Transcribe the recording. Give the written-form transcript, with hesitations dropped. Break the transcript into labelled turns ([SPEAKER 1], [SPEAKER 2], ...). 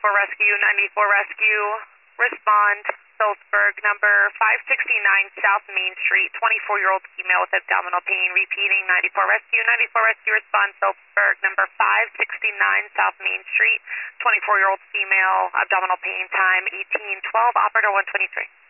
[SPEAKER 1] 94 Rescue, 94 Rescue. Respond, Phillipsburg, number 569 South Main Street, 24-year-old female with abdominal pain. Repeating, 94 Rescue, 94 Rescue. Respond, Phillipsburg, number 569 South Main Street, 24-year-old female, abdominal pain. Time 1812, operator 123.